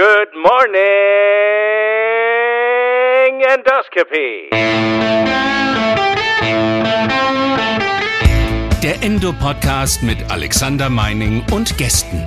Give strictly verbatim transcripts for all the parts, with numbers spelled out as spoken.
Good morning, Endoscopy. Der Endo-Podcast mit Alexander Meining und Gästen.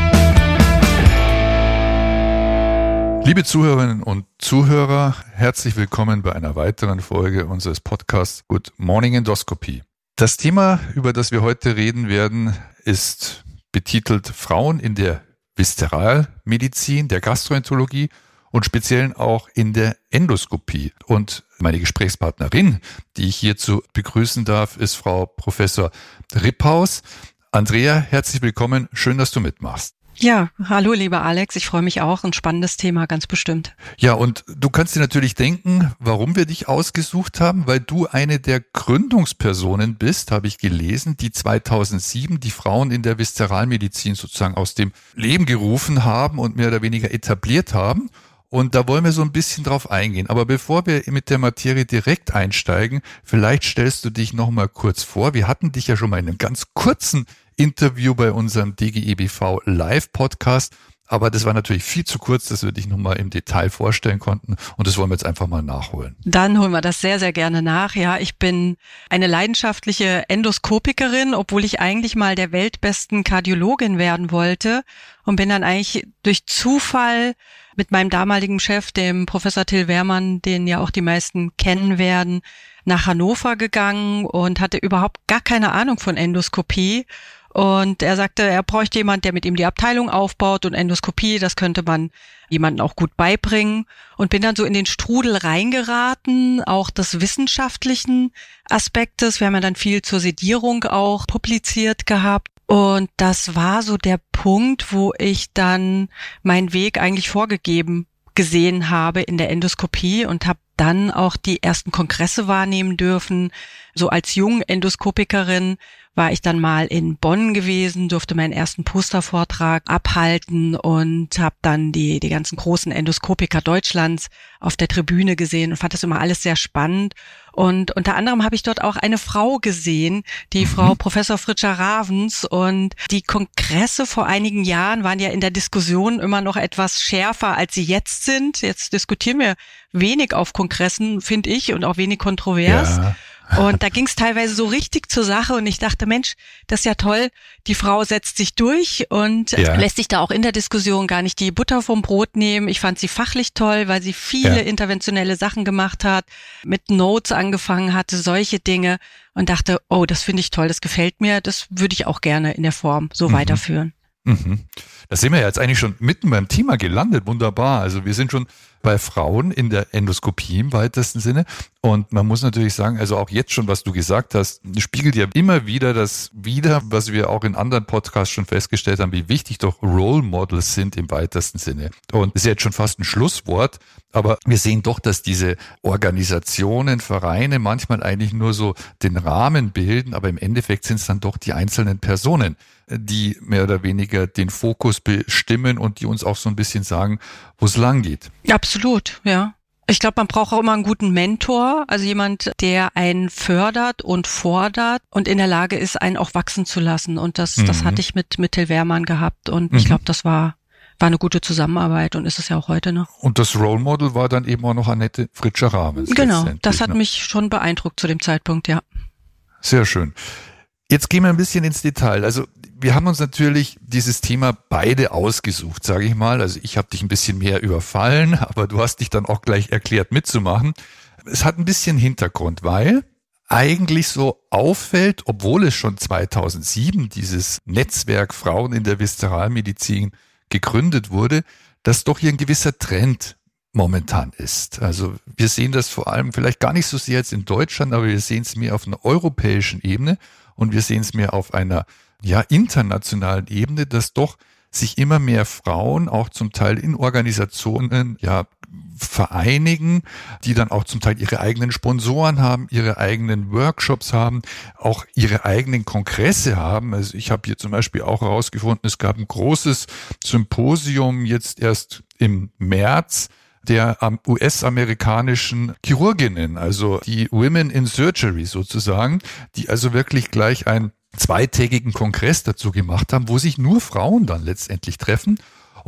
Liebe Zuhörerinnen und Zuhörer, herzlich willkommen bei einer weiteren Folge unseres Podcasts Good Morning Endoscopy. Das Thema, über das wir heute reden werden, ist betitelt Frauen in der Viszeralmedizin, der Gastroenterologie und speziell auch in der Endoskopie. Und meine Gesprächspartnerin, die ich hierzu begrüßen darf, ist Frau Professor Riphaus. Andrea, herzlich willkommen. Schön, dass du mitmachst. Ja, hallo lieber Alex, ich freue mich auch, ein spannendes Thema, ganz bestimmt. Ja, und du kannst dir natürlich denken, warum wir dich ausgesucht haben, weil du eine der Gründungspersonen bist, habe ich gelesen, die zweitausendsieben die Frauen in der Viszeralmedizin sozusagen aus dem Leben gerufen haben und mehr oder weniger etabliert haben. Und da wollen wir so ein bisschen drauf eingehen. Aber bevor wir mit der Materie direkt einsteigen, vielleicht stellst du dich noch mal kurz vor. Wir hatten dich ja schon mal in einem ganz kurzen Interview bei unserem D G E B V Live-Podcast. Aber das war natürlich viel zu kurz, dass wir dich nochmal im Detail vorstellen konnten. Und das wollen wir jetzt einfach mal nachholen. Dann holen wir das sehr, sehr gerne nach. Ja, ich bin eine leidenschaftliche Endoskopikerin, obwohl ich eigentlich mal der weltbesten Kardiologin werden wollte. Und bin dann eigentlich durch Zufall mit meinem damaligen Chef, dem Professor Till Wehrmann, den ja auch die meisten kennen werden, nach Hannover gegangen und hatte überhaupt gar keine Ahnung von Endoskopie. Und er sagte, er bräuchte jemand, der mit ihm die Abteilung aufbaut und Endoskopie, das könnte man jemandem auch gut beibringen. Und bin dann so in den Strudel reingeraten, auch des wissenschaftlichen Aspektes. Wir haben ja dann viel zur Sedierung auch publiziert gehabt. Und das war so der Punkt, wo ich dann meinen Weg eigentlich vorgegeben gesehen habe in der Endoskopie und habe dann auch die ersten Kongresse wahrnehmen dürfen. So als junge Endoskopikerin war ich dann mal in Bonn gewesen, durfte meinen ersten Postervortrag abhalten und habe dann die die ganzen großen Endoskopiker Deutschlands auf der Tribüne gesehen und fand das immer alles sehr spannend. Und unter anderem habe ich dort auch eine Frau gesehen, die mhm. Frau Professor Fritzscher Ravens. Und die Kongresse vor einigen Jahren waren ja in der Diskussion immer noch etwas schärfer, als sie jetzt sind. Jetzt diskutieren wir wenig auf Kongressen, finde ich, und auch wenig kontrovers. Ja. Und da ging es teilweise so richtig zur Sache und ich dachte, Mensch, das ist ja toll, die Frau setzt sich durch und ja. lässt sich da auch in der Diskussion gar nicht die Butter vom Brot nehmen. Ich fand sie fachlich toll, weil sie viele ja. interventionelle Sachen gemacht hat, mit Notes angefangen hatte, solche Dinge und dachte, oh, das finde ich toll, das gefällt mir, das würde ich auch gerne in der Form so mhm. weiterführen. Mhm. Da sind wir ja jetzt eigentlich schon mitten beim Thema gelandet, wunderbar. Also wir sind schon bei Frauen in der Endoskopie im weitesten Sinne und man muss natürlich sagen, also auch jetzt schon, was du gesagt hast, spiegelt ja immer wieder das wider, was wir auch in anderen Podcasts schon festgestellt haben, wie wichtig doch Role Models sind im weitesten Sinne. Und das ist jetzt schon fast ein Schlusswort, aber wir sehen doch, dass diese Organisationen, Vereine manchmal eigentlich nur so den Rahmen bilden, aber im Endeffekt sind es dann doch die einzelnen Personen, die mehr oder weniger den Fokus bestimmen und die uns auch so ein bisschen sagen, wo es lang geht. Absolut, ja. Ich glaube, man braucht auch immer einen guten Mentor, also jemand, der einen fördert und fordert und in der Lage ist, einen auch wachsen zu lassen. Und das, mhm. das hatte ich mit, mit Till Wehrmann gehabt und mhm. ich glaube, das war war eine gute Zusammenarbeit und ist es ja auch heute noch. Und das Role Model war dann eben auch noch Annette Fritzscher Ravens. Genau, das hat ne? mich schon beeindruckt zu dem Zeitpunkt, ja. Sehr schön. Jetzt gehen wir ein bisschen ins Detail. Also wir haben uns natürlich dieses Thema beide ausgesucht, sage ich mal. Also ich habe dich ein bisschen mehr überfallen, aber du hast dich dann auch gleich erklärt mitzumachen. Es hat ein bisschen Hintergrund, weil eigentlich so auffällt, obwohl es schon zweitausendsieben dieses Netzwerk Frauen in der Viszeralmedizin gegründet wurde, dass doch hier ein gewisser Trend momentan ist. Also wir sehen das vor allem vielleicht gar nicht so sehr jetzt in Deutschland, aber wir sehen es mehr auf einer europäischen Ebene und wir sehen es mehr auf einer ja internationalen Ebene, dass doch sich immer mehr Frauen auch zum Teil in Organisationen ja vereinigen, die dann auch zum Teil ihre eigenen Sponsoren haben, ihre eigenen Workshops haben, auch ihre eigenen Kongresse haben. Also ich habe hier zum Beispiel auch herausgefunden, es gab ein großes Symposium jetzt erst im März der U S-amerikanischen Chirurginnen, also die Women in Surgery sozusagen, die also wirklich gleich einen zweitägigen Kongress dazu gemacht haben, wo sich nur Frauen dann letztendlich treffen.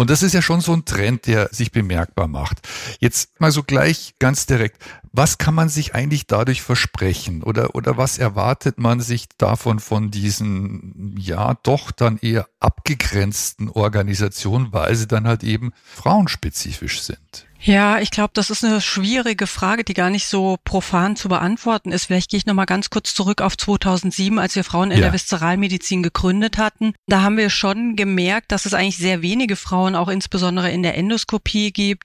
Und das ist ja schon so ein Trend, der sich bemerkbar macht. Jetzt mal so gleich ganz direkt. Was kann man sich eigentlich dadurch versprechen? Oder, oder was erwartet man sich davon von diesen, ja, doch dann eher abgegrenzten Organisationen, weil sie dann halt eben frauenspezifisch sind? Ja, ich glaube, das ist eine schwierige Frage, die gar nicht so profan zu beantworten ist. Vielleicht gehe ich noch mal ganz kurz zurück auf zweitausendsieben, als wir Frauen in ja. der Viszeralmedizin gegründet hatten. Da haben wir schon gemerkt, dass es eigentlich sehr wenige Frauen auch insbesondere in der Endoskopie gibt.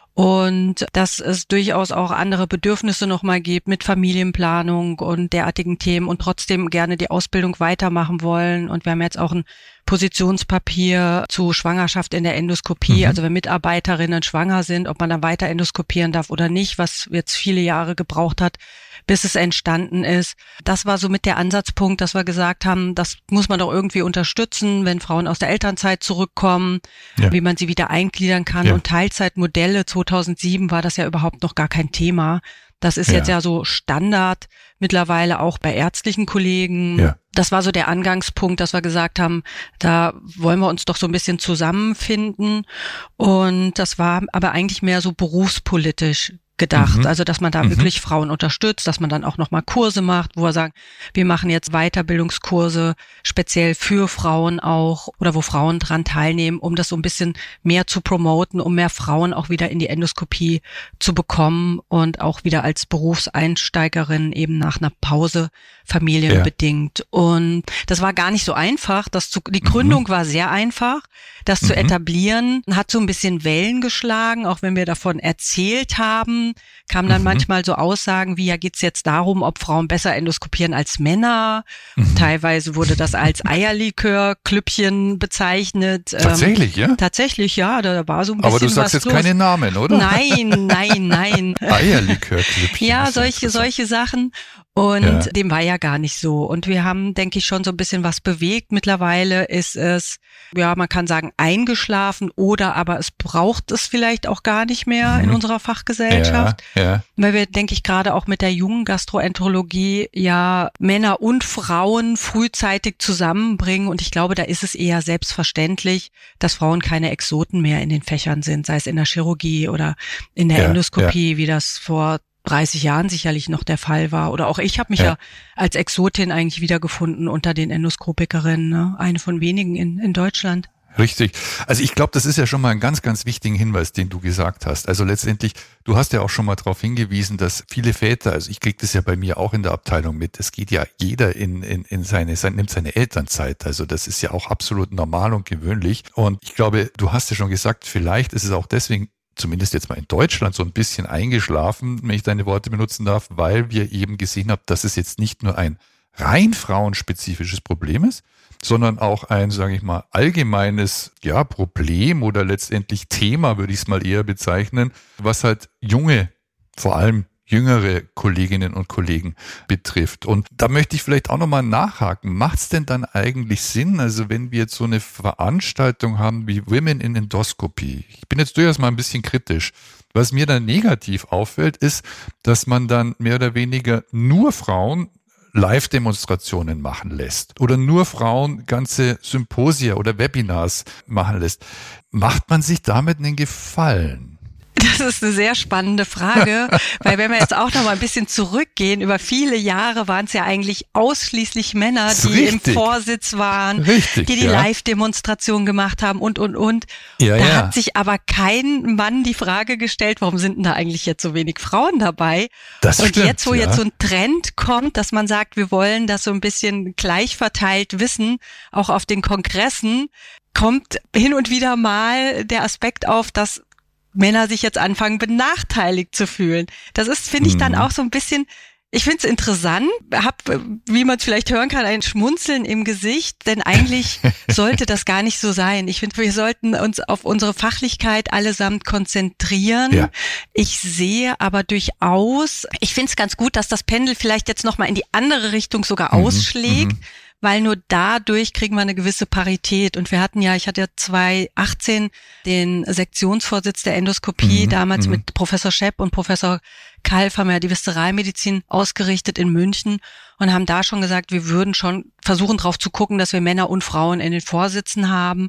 Und dass es durchaus auch andere Bedürfnisse nochmal gibt mit Familienplanung und derartigen Themen und trotzdem gerne die Ausbildung weitermachen wollen. Und wir haben jetzt auch ein Positionspapier zu Schwangerschaft in der Endoskopie, mhm. also wenn Mitarbeiterinnen schwanger sind, ob man dann weiter endoskopieren darf oder nicht, was jetzt viele Jahre gebraucht hat, bis es entstanden ist. Das war so mit der Ansatzpunkt, dass wir gesagt haben, das muss man doch irgendwie unterstützen, wenn Frauen aus der Elternzeit zurückkommen, ja. wie man sie wieder eingliedern kann. Ja. Und Teilzeitmodelle, zweitausendsieben war das ja überhaupt noch gar kein Thema. Das ist ja. jetzt ja so Standard mittlerweile auch bei ärztlichen Kollegen. Ja. Das war so der Angangspunkt, dass wir gesagt haben, da wollen wir uns doch so ein bisschen zusammenfinden. Und das war aber eigentlich mehr so berufspolitisch gedacht, mhm. also dass man da mhm. wirklich Frauen unterstützt, dass man dann auch nochmal Kurse macht, wo wir sagen, wir machen jetzt Weiterbildungskurse speziell für Frauen auch oder wo Frauen dran teilnehmen, um das so ein bisschen mehr zu promoten, um mehr Frauen auch wieder in die Endoskopie zu bekommen und auch wieder als Berufseinsteigerin eben nach einer Pause familienbedingt. Ja. Und das war gar nicht so einfach, das zu, die Gründung mhm. war sehr einfach, das mhm. zu etablieren, hat so ein bisschen Wellen geschlagen, auch wenn wir davon erzählt haben, kamen dann mhm. manchmal so Aussagen wie, ja, geht's jetzt darum, ob Frauen besser endoskopieren als Männer? Mhm. Teilweise wurde das als Eierlikör-Klüppchen bezeichnet. Tatsächlich, ähm, ja? Tatsächlich, ja, da war so ein bisschen was. Aber du sagst jetzt los. Keine Namen, oder? Nein, nein, nein. Eierlikör-Klüppchen. Ja, solche, solche Sachen. Und ja. dem war ja gar nicht so. Und wir haben, denke ich, schon so ein bisschen was bewegt. Mittlerweile ist es, ja, man kann sagen, eingeschlafen oder aber es braucht es vielleicht auch gar nicht mehr mhm. in unserer Fachgesellschaft. Ja, ja. Weil wir, denke ich, gerade auch mit der jungen Gastroenterologie ja Männer und Frauen frühzeitig zusammenbringen. Und ich glaube, da ist es eher selbstverständlich, dass Frauen keine Exoten mehr in den Fächern sind, sei es in der Chirurgie oder in der ja, Endoskopie, ja. wie das vor dreißig Jahren sicherlich noch der Fall war. Oder auch ich habe mich ja. ja als Exotin eigentlich wiedergefunden unter den Endoskopikerinnen, ne? Eine von wenigen in, in Deutschland. Richtig. Also ich glaube, das ist ja schon mal ein ganz, ganz wichtigen Hinweis, den du gesagt hast. Also letztendlich, du hast ja auch schon mal darauf hingewiesen, dass viele Väter, also ich kriege das ja bei mir auch in der Abteilung mit, es geht ja jeder in, in, in seine, seine, nimmt seine Elternzeit. Also das ist ja auch absolut normal und gewöhnlich. Und ich glaube, du hast ja schon gesagt, vielleicht ist es auch deswegen zumindest jetzt mal in Deutschland so ein bisschen eingeschlafen, wenn ich deine Worte benutzen darf, weil wir eben gesehen haben, dass es jetzt nicht nur ein rein frauenspezifisches Problem ist, sondern auch ein, sage ich mal, allgemeines ja Problem oder letztendlich Thema, würde ich es mal eher bezeichnen, was halt junge, vor allem jüngere Kolleginnen und Kollegen betrifft. Und da möchte ich vielleicht auch nochmal nachhaken. Macht es denn dann eigentlich Sinn, also wenn wir jetzt so eine Veranstaltung haben wie Women in Endoscopy? Ich bin jetzt durchaus mal ein bisschen kritisch. Was mir dann negativ auffällt, ist, dass man dann mehr oder weniger nur Frauen Live-Demonstrationen machen lässt oder nur Frauen ganze Symposia oder Webinars machen lässt. Macht man sich damit einen Gefallen? Das ist eine sehr spannende Frage, weil wenn wir jetzt auch noch mal ein bisschen zurückgehen, über viele Jahre waren es ja eigentlich ausschließlich Männer, die richtig. im Vorsitz waren, richtig, die die ja. Live-Demonstration gemacht haben und, und, und. Ja, da ja. hat sich aber kein Mann die Frage gestellt, warum sind denn da eigentlich jetzt so wenig Frauen dabei? Das und stimmt, jetzt, wo ja. jetzt so ein Trend kommt, dass man sagt, wir wollen das so ein bisschen gleich verteilt wissen, auch auf den Kongressen, kommt hin und wieder mal der Aspekt auf, dass Männer sich jetzt anfangen, benachteiligt zu fühlen. Das ist, finde ich, dann auch so ein bisschen, ich finde es interessant, hab, wie man es vielleicht hören kann, ein Schmunzeln im Gesicht, denn eigentlich sollte das gar nicht so sein. Ich finde, wir sollten uns auf unsere Fachlichkeit allesamt konzentrieren. Ja. Ich sehe aber durchaus, ich finde es ganz gut, dass das Pendel vielleicht jetzt nochmal in die andere Richtung sogar mhm. ausschlägt. Mhm. Weil nur dadurch kriegen wir eine gewisse Parität. Und wir hatten ja, ich hatte ja zweitausendachtzehn den Sektionsvorsitz der Endoskopie, mhm, damals m- mit Professor Schepp und Professor Kalf haben ja die Viszeralmedizin ausgerichtet in München und haben da schon gesagt, wir würden schon versuchen drauf zu gucken, dass wir Männer und Frauen in den Vorsitzen haben.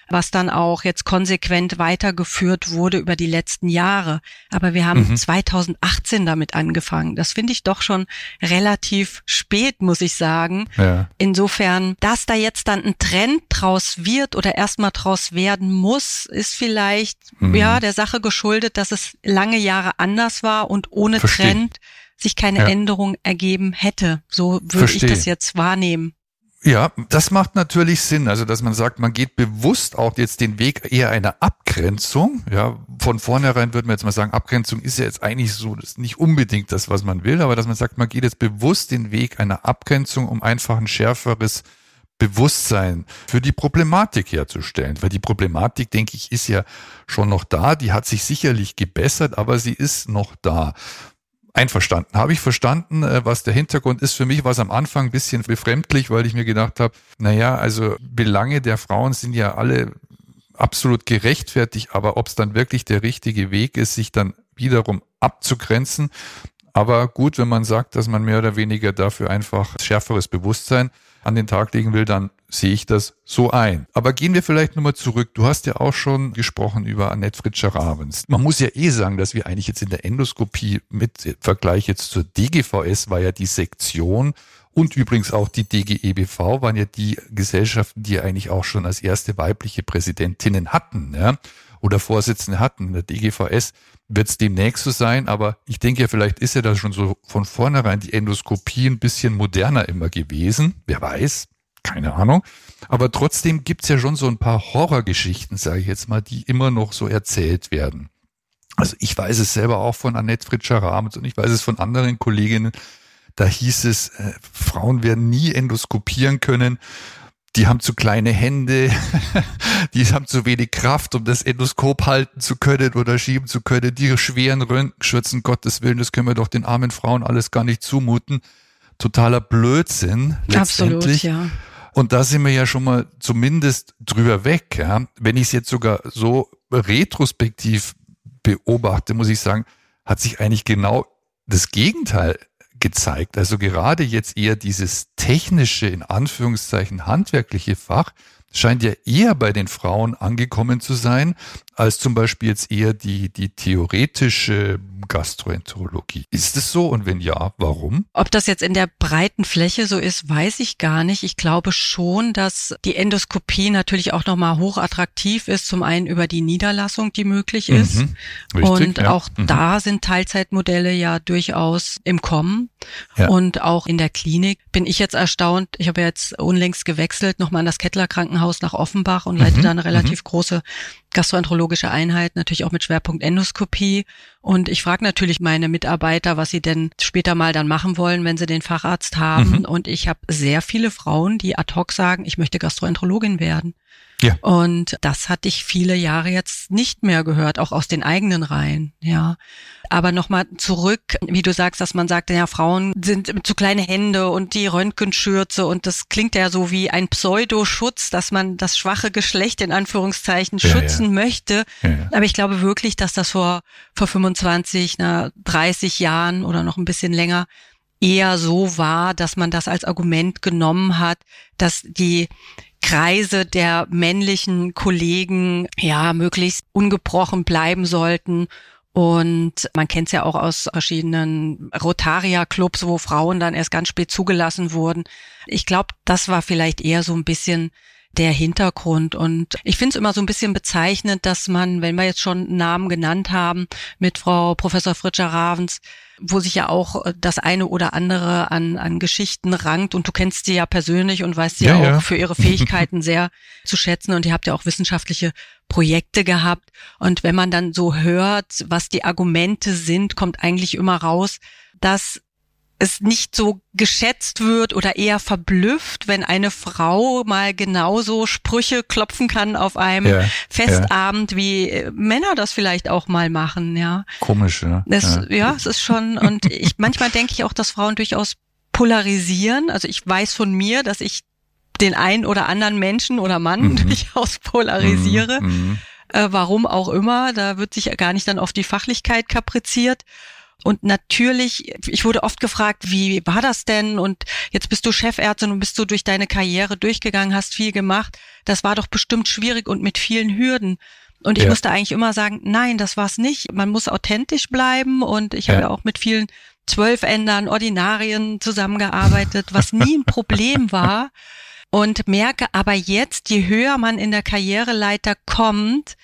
was dann auch jetzt konsequent weitergeführt wurde über die letzten Jahre. Aber wir haben mhm. zweitausendachtzehn damit angefangen. Das finde ich doch schon relativ spät, muss ich sagen. Ja. Insofern, dass da jetzt dann ein Trend draus wird oder erstmal draus werden muss, ist vielleicht mhm. ja der Sache geschuldet, dass es lange Jahre anders war und ohne Versteh. Trend sich keine ja. Änderung ergeben hätte. So würde Versteh. ich das jetzt wahrnehmen. Ja, das macht natürlich Sinn. Also, dass man sagt, man geht bewusst auch jetzt den Weg eher einer Abgrenzung. Ja, von vornherein würde man jetzt mal sagen, Abgrenzung ist ja jetzt eigentlich so, das ist nicht unbedingt das, was man will, aber dass man sagt, man geht jetzt bewusst den Weg einer Abgrenzung, um einfach ein schärferes Bewusstsein für die Problematik herzustellen. Weil die Problematik, denke ich, ist ja schon noch da. Die hat sich sicherlich gebessert, aber sie ist noch da. Einverstanden. Habe ich verstanden, was der Hintergrund ist. Für mich war es am Anfang ein bisschen befremdlich, weil ich mir gedacht habe, naja, also Belange der Frauen sind ja alle absolut gerechtfertigt, aber ob es dann wirklich der richtige Weg ist, sich dann wiederum abzugrenzen. Aber gut, wenn man sagt, dass man mehr oder weniger dafür einfach schärferes Bewusstsein an den Tag legen will, dann sehe ich das so ein. Aber gehen wir vielleicht nochmal zurück. Du hast ja auch schon gesprochen über Annette Fritzscher-Ravens. Man muss ja eh sagen, dass wir eigentlich jetzt in der Endoskopie mit im Vergleich jetzt zur D G V S war ja die Sektion und übrigens auch die D G E B V waren ja die Gesellschaften, die eigentlich auch schon als erste weibliche Präsidentinnen hatten, ja, oder Vorsitzende hatten. In der D G V S wird es demnächst so sein, aber ich denke ja, vielleicht ist ja da schon so von vornherein die Endoskopie ein bisschen moderner immer gewesen. Wer weiß, keine Ahnung. Aber trotzdem gibt's ja schon so ein paar Horrorgeschichten, sage ich jetzt mal, die immer noch so erzählt werden. Also ich weiß es selber auch von Annette Fritzscher-Ravens und ich weiß es von anderen Kolleginnen. Da hieß es, äh, Frauen werden nie endoskopieren können. Die haben zu kleine Hände, die haben zu wenig Kraft, um das Endoskop halten zu können oder schieben zu können. Die schweren Röntgenschürzen, Gottes Willen, das können wir doch den armen Frauen alles gar nicht zumuten. Totaler Blödsinn letztendlich. Absolut, ja. Und da sind wir ja schon mal zumindest drüber weg. Ja. Wenn ich es jetzt sogar so retrospektiv beobachte, muss ich sagen, hat sich eigentlich genau das Gegenteil gezeigt. Also gerade jetzt eher dieses technische, in Anführungszeichen handwerkliche Fach scheint ja eher bei den Frauen angekommen zu sein, als zum Beispiel jetzt eher die, die theoretische Gastroenterologie. Ist es so? Und wenn ja, warum? Ob das jetzt in der breiten Fläche so ist, weiß ich gar nicht. Ich glaube schon, dass die Endoskopie natürlich auch nochmal hochattraktiv ist. Zum einen über die Niederlassung, die möglich ist. Mhm, richtig, und ja. auch mhm. da sind Teilzeitmodelle ja durchaus im Kommen. Ja. Und auch in der Klinik bin ich jetzt erstaunt. Ich habe jetzt unlängst gewechselt, nochmal an das Kettler Krankenhaus nach Offenbach und leite mhm. da eine relativ mhm. große gastroenterologische Einheit, natürlich auch mit Schwerpunkt Endoskopie. Und ich frage natürlich meine Mitarbeiter, was sie denn später mal dann machen wollen, wenn sie den Facharzt haben. Mhm. Und ich habe sehr viele Frauen, die ad hoc sagen, ich möchte Gastroenterologin werden. Ja. Und das hatte ich viele Jahre jetzt nicht mehr gehört, auch aus den eigenen Reihen, ja. Aber nochmal zurück, wie du sagst, dass man sagt, ja, Frauen sind zu kleine Hände und die Röntgenschürze und das klingt ja so wie ein Pseudoschutz, dass man das schwache Geschlecht in Anführungszeichen ja, schützen ja. möchte. Ja, ja. Aber ich glaube wirklich, dass das vor, vor fünfundzwanzig, na, dreißig Jahren oder noch ein bisschen länger eher so war, dass man das als Argument genommen hat, dass die Kreise der männlichen Kollegen ja möglichst ungebrochen bleiben sollten. Und man kennt es ja auch aus verschiedenen Rotaria-Clubs, wo Frauen dann erst ganz spät zugelassen wurden. Ich glaube, das war vielleicht eher so ein bisschen der Hintergrund. Und ich finde es immer so ein bisschen bezeichnend, dass man, wenn wir jetzt schon Namen genannt haben, mit Frau Professor Fritzscher-Ravens, wo sich ja auch das eine oder andere an, an Geschichten rankt. Und du kennst sie ja persönlich und weißt sie ja, ja auch für ihre Fähigkeiten sehr zu schätzen. Und ihr habt ja auch wissenschaftliche Projekte gehabt. Und wenn man dann so hört, was die Argumente sind, kommt eigentlich immer raus, dass es nicht so geschätzt wird oder eher verblüfft, wenn eine Frau mal genauso Sprüche klopfen kann auf einem ja, Festabend, ja. wie Männer das vielleicht auch mal machen, ja. Komisch, ja. Das, ja. ja, es ist schon, und ich, manchmal denke ich auch, dass Frauen durchaus polarisieren. Also ich weiß von mir, dass ich den einen oder anderen Menschen oder Mann mhm. durchaus polarisiere. Mhm. Äh, warum auch immer, da wird sich gar nicht dann auf die Fachlichkeit kapriziert. Und natürlich, ich wurde oft gefragt, wie war das denn? Und jetzt bist du Chefärztin und bist du durch deine Karriere durchgegangen, hast viel gemacht. Das war doch bestimmt schwierig und mit vielen Hürden. Und ich ja. musste eigentlich immer sagen, nein, das war's nicht. Man muss authentisch bleiben. Und ich ja. habe ja auch mit vielen Zwölfändern, Ordinarien zusammengearbeitet, was nie ein Problem war. Und merke aber jetzt, je höher man in der Karriereleiter kommt,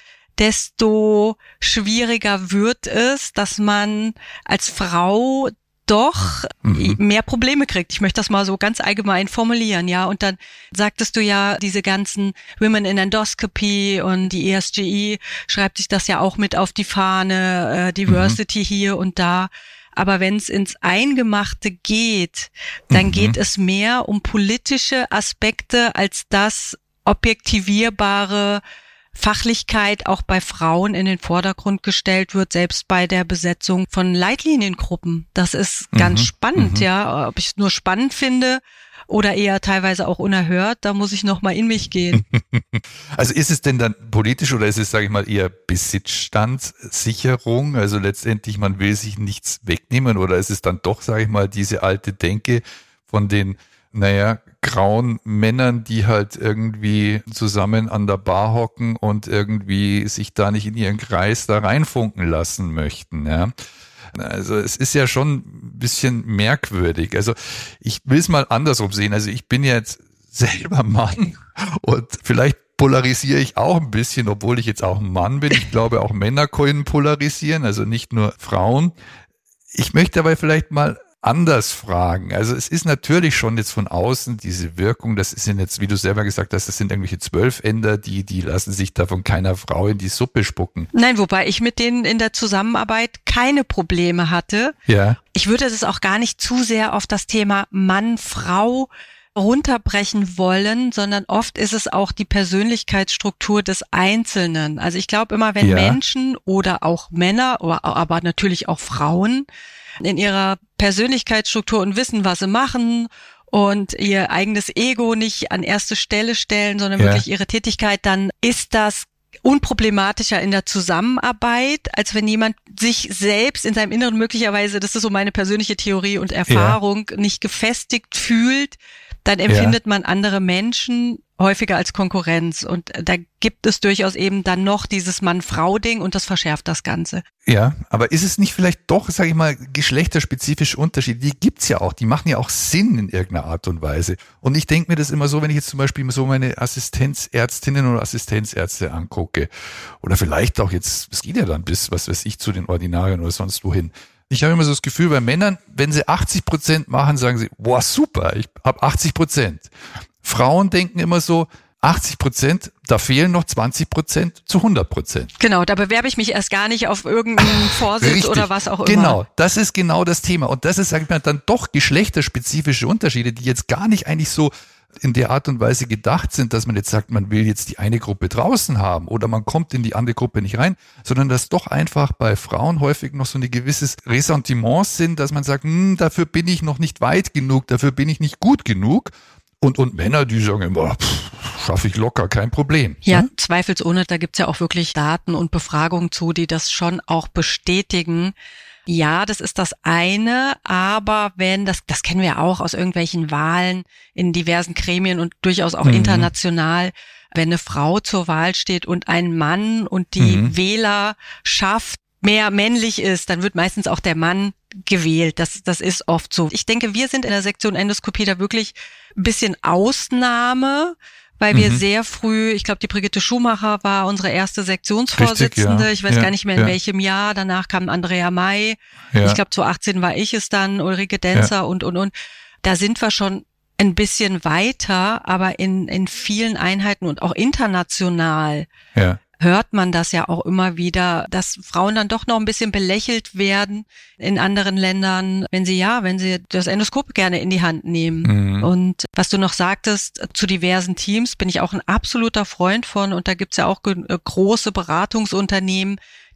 desto schwieriger wird es, dass man als Frau doch mhm. mehr Probleme kriegt. Ich möchte das mal so ganz allgemein formulieren, ja. Und dann sagtest du ja, diese ganzen Women in Endoscopy und die E S G I schreibt sich das ja auch mit auf die Fahne, äh, Diversity mhm. hier und da. Aber wenn es ins Eingemachte geht, dann mhm. geht es mehr um politische Aspekte, als das objektivierbare Fachlichkeit auch bei Frauen in den Vordergrund gestellt wird, selbst bei der Besetzung von Leitliniengruppen. Das ist ganz mhm, spannend, mhm. ja. Ob ich es nur spannend finde oder eher teilweise auch unerhört, da muss ich noch mal in mich gehen. Also ist es denn dann politisch oder ist es, sage ich mal, eher Besitzstandssicherung? Also letztendlich, man will sich nichts wegnehmen oder ist es dann doch, sage ich mal, diese alte Denke von den naja, grauen Männern, die halt irgendwie zusammen an der Bar hocken und irgendwie sich da nicht in ihren Kreis da reinfunken lassen möchten, ja. Also es ist ja schon ein bisschen merkwürdig. Also ich will es mal andersrum sehen. Also ich bin jetzt selber Mann und vielleicht polarisiere ich auch ein bisschen, obwohl ich jetzt auch ein Mann bin. Ich glaube, auch Männer können polarisieren, also nicht nur Frauen. Ich möchte aber vielleicht mal anders fragen. Also es ist natürlich schon jetzt von außen diese Wirkung, das sind jetzt, wie du selber gesagt hast, das sind irgendwelche Zwölfänder, die, die lassen sich da von keiner Frau in die Suppe spucken. Nein, wobei ich mit denen in der Zusammenarbeit keine Probleme hatte. Ja. Ich würde das auch gar nicht zu sehr auf das Thema Mann, Frau runterbrechen wollen, sondern oft ist es auch die Persönlichkeitsstruktur des Einzelnen. Also ich glaube immer, wenn ja. Menschen oder auch Männer, aber natürlich auch Frauen in ihrer Persönlichkeitsstruktur und wissen, was sie machen und ihr eigenes Ego nicht an erste Stelle stellen, sondern ja. wirklich ihre Tätigkeit, dann ist das unproblematischer in der Zusammenarbeit, als wenn jemand sich selbst in seinem Inneren möglicherweise, das ist so meine persönliche Theorie und Erfahrung, ja. nicht gefestigt fühlt, dann empfindet ja. man andere Menschen häufiger als Konkurrenz. Und da gibt es durchaus eben dann noch dieses Mann-Frau-Ding und das verschärft das Ganze. Ja, aber ist es nicht vielleicht doch, sage ich mal, geschlechterspezifische Unterschiede? Die gibt's ja auch, die machen ja auch Sinn in irgendeiner Art und Weise. Und ich denke mir das immer so, wenn ich jetzt zum Beispiel so meine Assistenzärztinnen oder Assistenzärzte angucke oder vielleicht auch jetzt, es geht ja dann bis, was weiß ich, zu den Ordinarien oder sonst wohin. Ich habe immer so das Gefühl, bei Männern, wenn sie achtzig Prozent machen, sagen sie, boah, super, ich habe achtzig Prozent. Frauen denken immer so, achtzig Prozent, da fehlen noch zwanzig Prozent zu hundert Prozent. Genau, da bewerbe ich mich erst gar nicht auf irgendeinen Vorsitz Richtig. Oder was auch immer. Genau, das ist genau das Thema. Und das ist, sag ich mal, dann doch geschlechterspezifische Unterschiede, die jetzt gar nicht eigentlich so in der Art und Weise gedacht sind, dass man jetzt sagt, man will jetzt die eine Gruppe draußen haben oder man kommt in die andere Gruppe nicht rein, sondern dass doch einfach bei Frauen häufig noch so ein gewisses Ressentiment sind, dass man sagt, hm, dafür bin ich noch nicht weit genug, dafür bin ich nicht gut genug. Und, und Männer, die sagen immer, schaffe ich locker, kein Problem. Ja, hm? zweifelsohne, da gibt's ja auch wirklich Daten und Befragungen zu, die das schon auch bestätigen. Ja, das ist das eine, aber wenn, das, das kennen wir auch aus irgendwelchen Wahlen in diversen Gremien und durchaus auch mhm. international, wenn eine Frau zur Wahl steht und ein Mann und die mhm. Wählerschaft mehr männlich ist, dann wird meistens auch der Mann gewählt. Das, das ist oft so. Ich denke, wir sind in der Sektion Endoskopie da wirklich ein bisschen Ausnahme, weil wir mhm. sehr früh, ich glaube, die Brigitte Schumacher war unsere erste Sektionsvorsitzende. Richtig, ja. Ich weiß ja, gar nicht mehr in ja. welchem Jahr. Danach kam Andrea May. Ja. Ich glaube, zwanzig achtzehn war ich es dann, Ulrike Denzer ja. und, und, und. Da sind wir schon ein bisschen weiter, aber in, in vielen Einheiten und auch international ja. hört man das ja auch immer wieder, dass Frauen dann doch noch ein bisschen belächelt werden in anderen Ländern, wenn sie ja, wenn sie das Endoskop gerne in die Hand nehmen. Mhm. Und was du noch sagtest zu diversen Teams, bin ich auch ein absoluter Freund von. Und da gibt's ja auch große Beratungsunternehmen,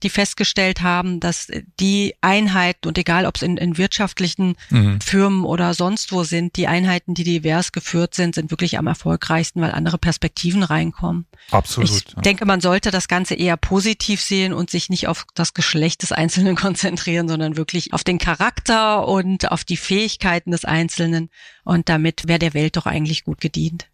die festgestellt haben, dass die Einheiten, und egal ob es in, in wirtschaftlichen mhm. Firmen oder sonst wo sind, die Einheiten, die divers geführt sind, sind wirklich am erfolgreichsten, weil andere Perspektiven reinkommen. Absolut. Ich ja. denke, man sollte das Ganze eher positiv sehen und sich nicht auf das Geschlecht des Einzelnen konzentrieren, sondern wirklich auf den Charakter und auf die Fähigkeiten des Einzelnen. Und damit wäre der Welt doch eigentlich gut gedient.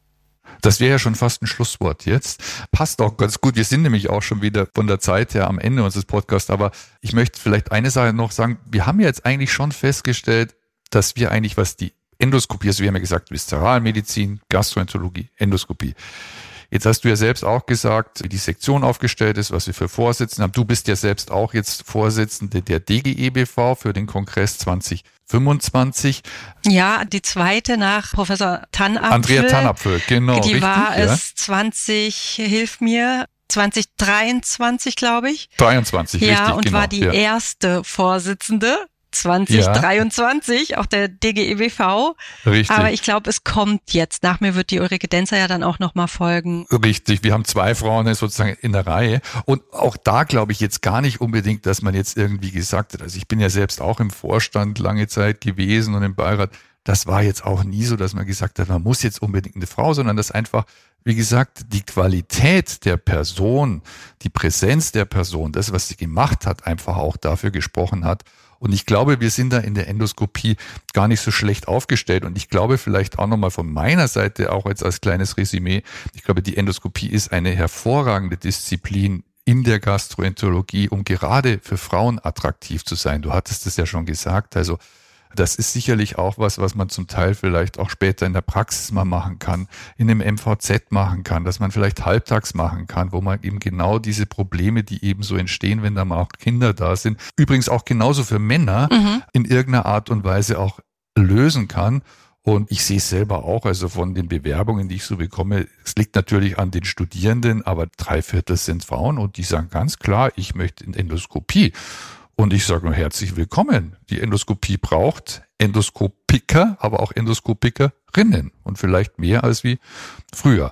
Das wäre ja schon fast ein Schlusswort jetzt. Passt auch ganz gut. Wir sind nämlich auch schon wieder von der Zeit her am Ende unseres Podcasts. Aber ich möchte vielleicht eine Sache noch sagen. Wir haben jetzt eigentlich schon festgestellt, dass wir eigentlich, was die Endoskopie, also wir haben ja gesagt, Viszeralmedizin, Gastroenterologie, Endoskopie. Jetzt hast du ja selbst auch gesagt, wie die Sektion aufgestellt ist, was wir für Vorsitzende haben. Du bist ja selbst auch jetzt Vorsitzende der D G E B V für den Kongress zwanzig fünfundzwanzig. Ja, die zweite nach Professor Tannapfel. Andrea Tannapfel, genau. Die richtig, war ja. es zwanzig, hilf mir, zwanzig dreiundzwanzig, glaube ich. dreiundzwanzig, ja, richtig, und genau. war die ja. erste Vorsitzende. zwanzig dreiundzwanzig, ja. Auch der D G E B V. Richtig. Aber ich glaube, es kommt jetzt. Nach mir wird die Ulrike Denzer ja dann auch nochmal folgen. Richtig, wir haben zwei Frauen sozusagen in der Reihe. Und auch da glaube ich jetzt gar nicht unbedingt, dass man jetzt irgendwie gesagt hat, also ich bin ja selbst auch im Vorstand lange Zeit gewesen und im Beirat. Das war jetzt auch nie so, dass man gesagt hat, man muss jetzt unbedingt eine Frau, sondern dass einfach, wie gesagt, die Qualität der Person, die Präsenz der Person, das, was sie gemacht hat, einfach auch dafür gesprochen hat. Und ich glaube, wir sind da in der Endoskopie gar nicht so schlecht aufgestellt. Und ich glaube vielleicht auch nochmal von meiner Seite, auch jetzt als kleines Resümee, ich glaube, die Endoskopie ist eine hervorragende Disziplin in der Gastroenterologie, um gerade für Frauen attraktiv zu sein. Du hattest es ja schon gesagt. Also das ist sicherlich auch was, was man zum Teil vielleicht auch später in der Praxis mal machen kann, in einem M V Z machen kann, dass man vielleicht halbtags machen kann, wo man eben genau diese Probleme, die eben so entstehen, wenn da mal auch Kinder da sind, übrigens auch genauso für Männer mhm. in irgendeiner Art und Weise auch lösen kann. Und ich sehe es selber auch, also von den Bewerbungen, die ich so bekomme, es liegt natürlich an den Studierenden, aber drei Viertel sind Frauen und die sagen ganz klar, ich möchte in Endoskopie. Und ich sage nur herzlich willkommen. Die Endoskopie braucht Endoskopiker, aber auch Endoskopikerinnen und vielleicht mehr als wie früher.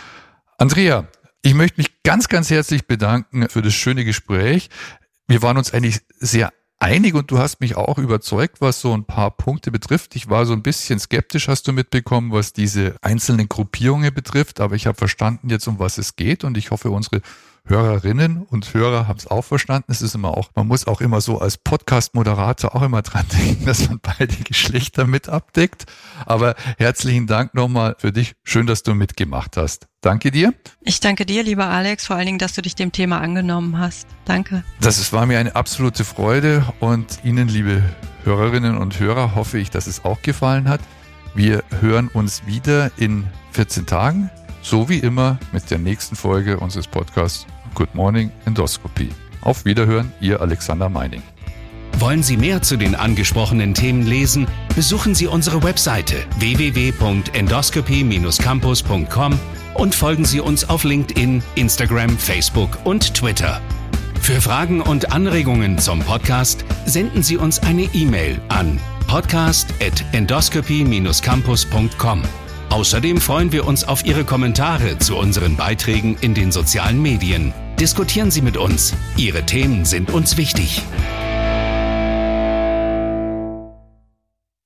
Andrea, ich möchte mich ganz, ganz herzlich bedanken für das schöne Gespräch. Wir waren uns eigentlich sehr einig und du hast mich auch überzeugt, was so ein paar Punkte betrifft. Ich war so ein bisschen skeptisch, hast du mitbekommen, was diese einzelnen Gruppierungen betrifft, aber ich habe verstanden jetzt, um was es geht und ich hoffe, unsere Hörerinnen und Hörer haben es auch verstanden. Es ist immer auch, man muss auch immer so als Podcast-Moderator auch immer dran denken, dass man beide Geschlechter mit abdeckt. Aber herzlichen Dank nochmal für dich. Schön, dass du mitgemacht hast. Danke dir. Ich danke dir, lieber Alex, vor allen Dingen, dass du dich dem Thema angenommen hast. Danke. Das ist, war mir eine absolute Freude und Ihnen, liebe Hörerinnen und Hörer, hoffe ich, dass es auch gefallen hat. Wir hören uns wieder in vierzehn Tagen. So wie immer mit der nächsten Folge unseres Podcasts Good Morning Endoscopy. Auf Wiederhören, Ihr Alexander Meining. Wollen Sie mehr zu den angesprochenen Themen lesen? Besuchen Sie unsere Webseite w w w punkt endoscopy Bindestrich campus punkt com und folgen Sie uns auf LinkedIn, Instagram, Facebook und Twitter. Für Fragen und Anregungen zum Podcast senden Sie uns eine E-Mail an podcast at endoscopy Bindestrich campus punkt com. Außerdem freuen wir uns auf Ihre Kommentare zu unseren Beiträgen in den sozialen Medien. Diskutieren Sie mit uns. Ihre Themen sind uns wichtig.